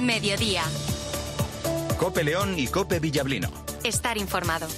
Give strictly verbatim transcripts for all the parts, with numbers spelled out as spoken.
Mediodía. COPE León y COPE Villablino. Estar informado.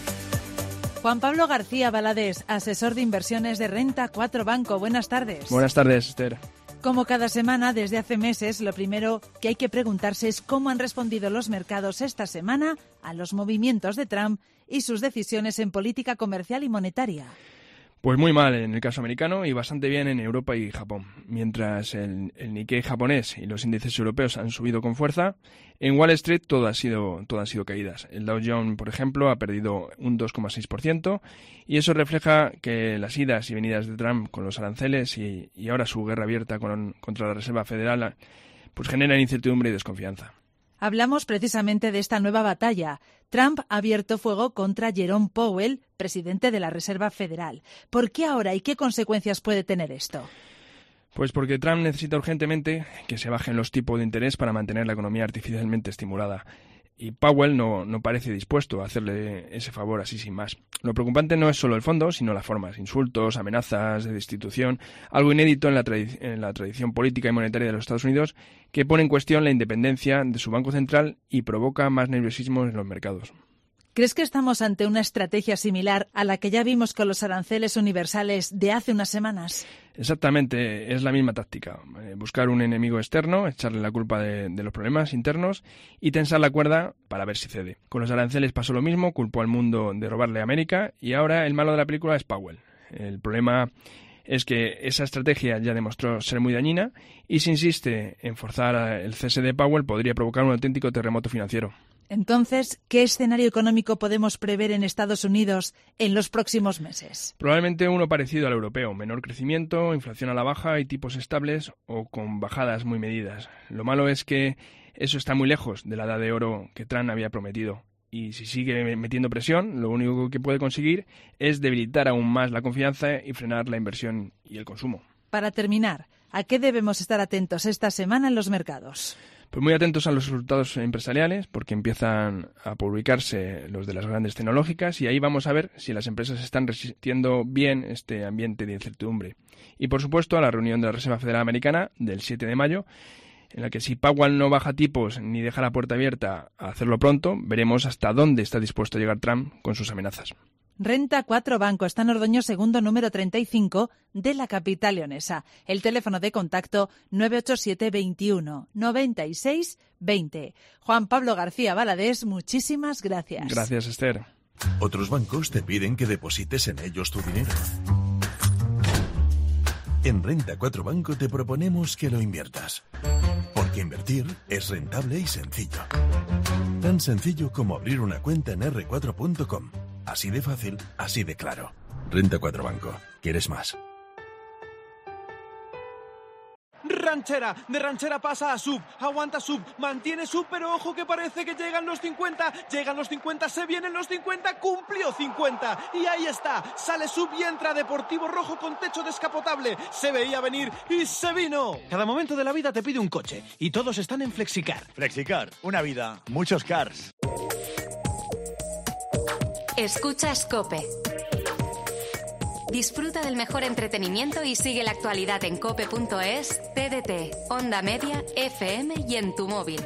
Juan Pablo García Valadés, asesor de inversiones de Renta cuatro Banco. Buenas tardes. Buenas tardes, Esther. Como cada semana, desde hace meses, lo primero que hay que preguntarse es cómo han respondido los mercados esta semana a los movimientos de Trump y sus decisiones en política comercial y monetaria. Pues muy mal en el caso americano y bastante bien en Europa y Japón. Mientras el, el Nikkei japonés y los índices europeos han subido con fuerza, en Wall Street todo ha sido, todo han sido caídas. El Dow Jones, por ejemplo, ha perdido un dos coma seis por ciento y eso refleja que las idas y venidas de Trump con los aranceles y, y ahora su guerra abierta con, contra la Reserva Federal pues generan incertidumbre y desconfianza. Hablamos precisamente de esta nueva batalla. Trump ha abierto fuego contra Jerome Powell, presidente de la Reserva Federal. ¿Por qué ahora y qué consecuencias puede tener esto? Pues porque Trump necesita urgentemente que se bajen los tipos de interés para mantener la economía artificialmente estimulada. Y Powell no, no parece dispuesto a hacerle ese favor así sin más. Lo preocupante no es solo el fondo, sino las formas, insultos, amenazas de destitución, algo inédito en la, tradi- en la tradición política y monetaria de los Estados Unidos, que pone en cuestión la independencia de su Banco Central y provoca más nerviosismo en los mercados. ¿Crees que estamos ante una estrategia similar a la que ya vimos con los aranceles universales de hace unas semanas? Exactamente, es la misma táctica. Eh, buscar un enemigo externo, echarle la culpa de, de los problemas internos y tensar la cuerda para ver si cede. Con los aranceles pasó lo mismo, culpó al mundo de robarle a América y ahora el malo de la película es Powell. El problema es que esa estrategia ya demostró ser muy dañina y si insiste en forzar el cese de Powell podría provocar un auténtico terremoto financiero. Entonces, ¿qué escenario económico podemos prever en Estados Unidos en los próximos meses? Probablemente uno parecido al europeo, menor crecimiento, inflación a la baja y tipos estables o con bajadas muy medidas. Lo malo es que eso está muy lejos de la edad de oro que Trump había prometido. Y si sigue metiendo presión, lo único que puede conseguir es debilitar aún más la confianza y frenar la inversión y el consumo. Para terminar, ¿a qué debemos estar atentos esta semana en los mercados? Pues muy atentos a los resultados empresariales porque empiezan a publicarse los de las grandes tecnológicas y ahí vamos a ver si las empresas están resistiendo bien este ambiente de incertidumbre. Y por supuesto a la reunión de la Reserva Federal Americana del siete de mayo, en la que si Powell no baja tipos ni deja la puerta abierta a hacerlo pronto, veremos hasta dónde está dispuesto a llegar Trump con sus amenazas. Renta cuatro Banco está en Ordoño segundo número treinta y cinco de la capital leonesa. El teléfono de contacto nueve ocho siete, veintiuno, noventa y seis, veinte. Juan Pablo García Valadés, muchísimas gracias. Gracias, Esther. Otros bancos te piden que deposites en ellos tu dinero. En Renta cuatro Banco te proponemos que lo inviertas. Porque invertir es rentable y sencillo. Tan sencillo como abrir una cuenta en erre cuatro punto com. Así de fácil, así de claro. Renta cuatro Banco. ¿Quieres más? Ranchera, de ranchera pasa a sub, aguanta sub, mantiene sub, pero ojo que parece que llegan los cincuenta, llegan los cincuenta, se vienen los cincuenta, cumplió cincuenta, y ahí está, sale sub y entra Deportivo Rojo con techo descapotable, se veía venir y se vino. Cada momento de la vida te pide un coche, y todos están en Flexicar. Flexicar, una vida, muchos cars. Escuchas COPE. Disfruta del mejor entretenimiento y sigue la actualidad en cope punto es, T D T, Onda Media, F M y en tu móvil.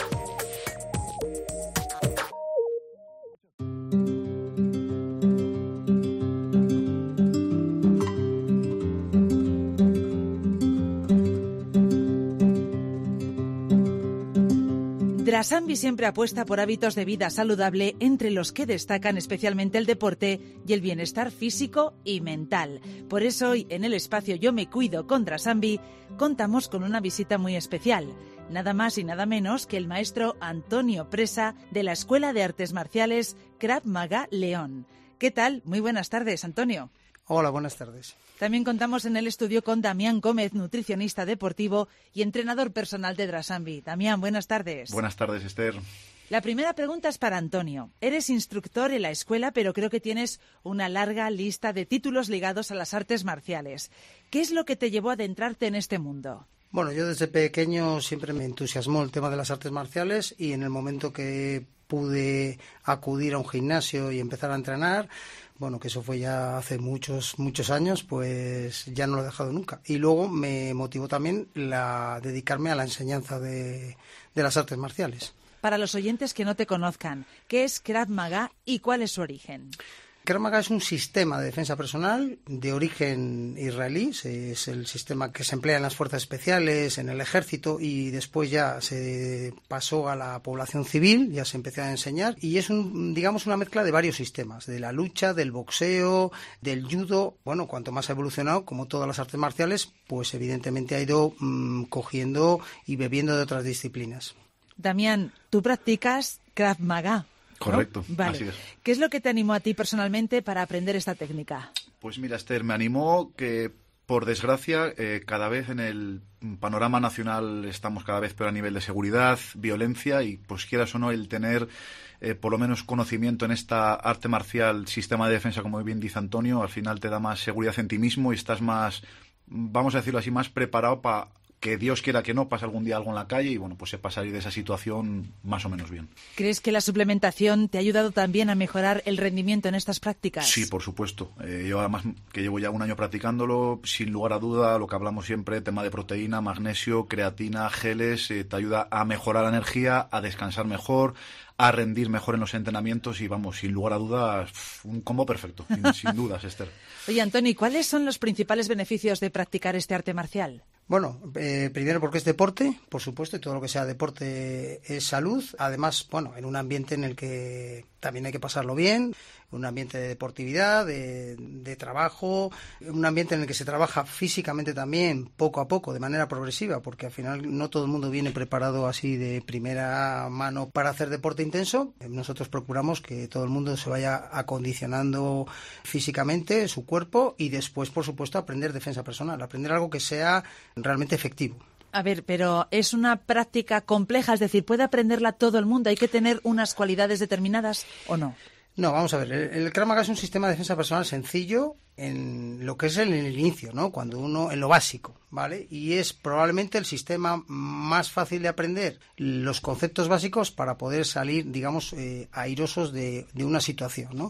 Drasambi siempre apuesta por hábitos de vida saludable, entre los que destacan especialmente el deporte y el bienestar físico y mental. Por eso hoy en el espacio Yo me cuido con Drasambi contamos con una visita muy especial. Nada más y nada menos que el maestro Antonio Presa de la Escuela de Artes Marciales Krav Maga León. ¿Qué tal? Muy buenas tardes, Antonio. Hola, buenas tardes. También contamos en el estudio con Damián Gómez, nutricionista deportivo y entrenador personal de Drasambi. Damián, buenas tardes. Buenas tardes, Esther. La primera pregunta es para Antonio. Eres instructor en la escuela, pero creo que tienes una larga lista de títulos ligados a las artes marciales. ¿Qué es lo que te llevó a adentrarte en este mundo? Bueno, yo desde pequeño siempre me entusiasmó el tema de las artes marciales y en el momento que pude acudir a un gimnasio y empezar a entrenar, bueno, que eso fue ya hace muchos, muchos años, pues ya no lo he dejado nunca. Y luego me motivó también la dedicarme a la enseñanza de, de las artes marciales. Para los oyentes que no te conozcan, ¿qué es Krav Maga y cuál es su origen? Krav Maga es un sistema de defensa personal de origen israelí, es el sistema que se emplea en las fuerzas especiales, en el ejército, y después ya se pasó a la población civil, ya se empezó a enseñar, y es un, digamos, una mezcla de varios sistemas, de la lucha, del boxeo, del judo. Bueno, cuanto más ha evolucionado, como todas las artes marciales, pues evidentemente ha ido mmm, cogiendo y bebiendo de otras disciplinas. Damián, tú practicas Krav Maga. Correcto, ¿no? Vale. Así es. ¿Qué es lo que te animó a ti personalmente para aprender esta técnica? Pues mira, Esther, me animó que, por desgracia, eh, cada vez en el panorama nacional estamos cada vez peor a nivel de seguridad, violencia, y pues quieras o no, el tener eh, por lo menos conocimiento en esta arte marcial, sistema de defensa, como bien dice Antonio, al final te da más seguridad en ti mismo y estás más, vamos a decirlo así, más preparado para que Dios quiera que no pase algún día algo en la calle y bueno, pues sepa salir de esa situación más o menos bien. ¿Crees que la suplementación te ha ayudado también a mejorar el rendimiento en estas prácticas? Sí, por supuesto. Eh, yo además que llevo ya un año practicándolo, sin lugar a duda, lo que hablamos siempre, tema de proteína, magnesio, creatina, geles, eh, te ayuda a mejorar la energía, a descansar mejor, a rendir mejor en los entrenamientos y vamos, sin lugar a dudas, un combo perfecto, sin, sin dudas, Esther. Oye, Antoni, ¿cuáles son los principales beneficios de practicar este arte marcial? Bueno, eh, primero porque es deporte, por supuesto, y todo lo que sea deporte es salud. Además, bueno, en un ambiente en el que también hay que pasarlo bien, un ambiente de deportividad, de, de trabajo, un ambiente en el que se trabaja físicamente también, poco a poco, de manera progresiva, porque al final no todo el mundo viene preparado así de primera mano para hacer deporte intenso. Nosotros procuramos que todo el mundo se vaya acondicionando físicamente su cuerpo y después, por supuesto, aprender defensa personal, aprender algo que sea realmente efectivo. A ver, pero es una práctica compleja, es decir, ¿puede aprenderla todo el mundo? ¿Hay que tener unas cualidades determinadas o no? No, vamos a ver, el, el Krav Maga es un sistema de defensa personal sencillo en lo que es el, el inicio, ¿no? Cuando uno, en lo básico, ¿vale? Y es probablemente el sistema más fácil de aprender los conceptos básicos para poder salir, digamos, eh, airosos de, de una situación, ¿no?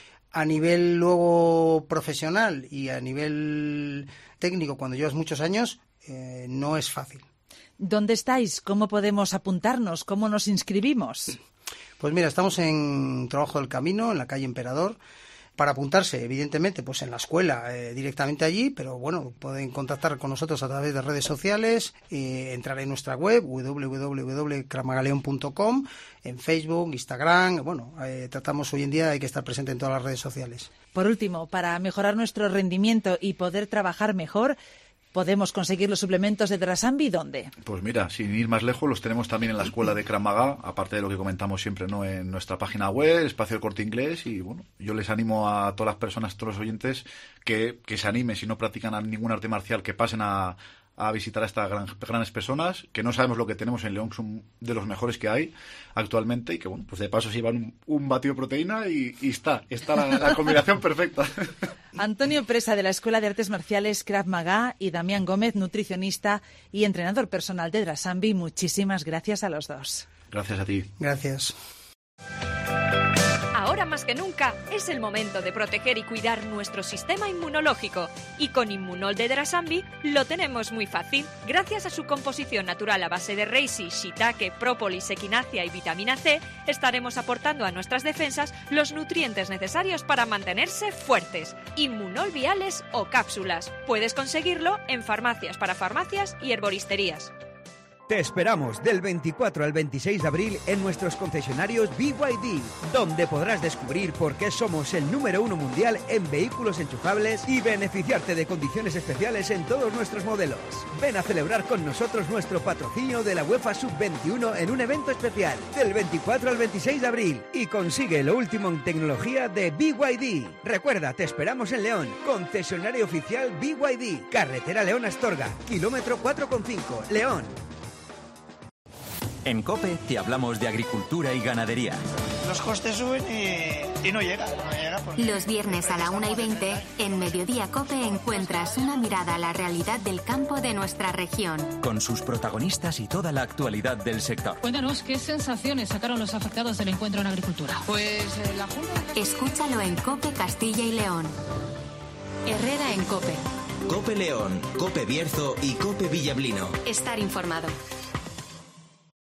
A nivel luego profesional y a nivel técnico, cuando llevas muchos años, eh, no es fácil. ¿Dónde estáis? ¿Cómo podemos apuntarnos? ¿Cómo nos inscribimos? Pues mira, estamos en Trabajo del Camino, en la calle Emperador. Para apuntarse, evidentemente, pues en la escuela, eh, directamente allí, pero bueno, pueden contactar con nosotros a través de redes sociales, eh, entrar en nuestra web, w w w punto krav maga leon punto com, en Facebook, Instagram, bueno, eh, tratamos hoy en día, hay que estar presente en todas las redes sociales. Por último, para mejorar nuestro rendimiento y poder trabajar mejor, ¿podemos conseguir los suplementos de Drasambi dónde? Pues mira, sin ir más lejos, los tenemos también en la escuela de Krav Maga, aparte de lo que comentamos siempre, ¿no?, en nuestra página web, Espacio del Corte Inglés, y bueno, yo les animo a todas las personas, a todos los oyentes, que, que se animen, si no practican ningún arte marcial, que pasen a, a visitar a estas gran, grandes personas, que no sabemos lo que tenemos en León, que son de los mejores que hay actualmente, y que bueno, pues de paso se llevan un, un batido de proteína y, y está, está la, la combinación perfecta. Antonio Presa, de la Escuela de Artes Marciales Krav Maga, y Damián Gómez, nutricionista y entrenador personal de Drasambi, muchísimas gracias a los dos. Gracias a ti. Gracias. Ahora más que nunca es el momento de proteger y cuidar nuestro sistema inmunológico. Y con Inmunol de Drasambi lo tenemos muy fácil. Gracias a su composición natural a base de reishi, shiitake, própolis, equinacia y vitamina C, estaremos aportando a nuestras defensas los nutrientes necesarios para mantenerse fuertes. Inmunol viales o cápsulas. Puedes conseguirlo en farmacias para farmacias y herboristerías. Te esperamos del veinticuatro al veintiséis de abril en nuestros concesionarios B Y D, donde podrás descubrir por qué somos el número uno mundial en vehículos enchufables y beneficiarte de condiciones especiales en todos nuestros modelos. Ven a celebrar con nosotros nuestro patrocinio de la UEFA sub veintiuno en un evento especial del veinticuatro al veintiséis de abril y consigue lo último en tecnología de B Y D. Recuerda, te esperamos en León, concesionario oficial B Y D, carretera León Astorga, kilómetro cuatro coma cinco, León. En COPE te hablamos de agricultura y ganadería. Los costes suben y Y no llega, no llega. Pues... Los viernes a la una y veinte, en Mediodía Cope encuentras una mirada a la realidad del campo de nuestra región. Con sus protagonistas y toda la actualidad del sector. Cuéntanos, ¿qué sensaciones sacaron los afectados del encuentro en agricultura? Pues eh, la Junta... Escúchalo en Cope Castilla y León. Herrera en Cope. Cope León, Cope Bierzo y Cope Villablino. Estar informado.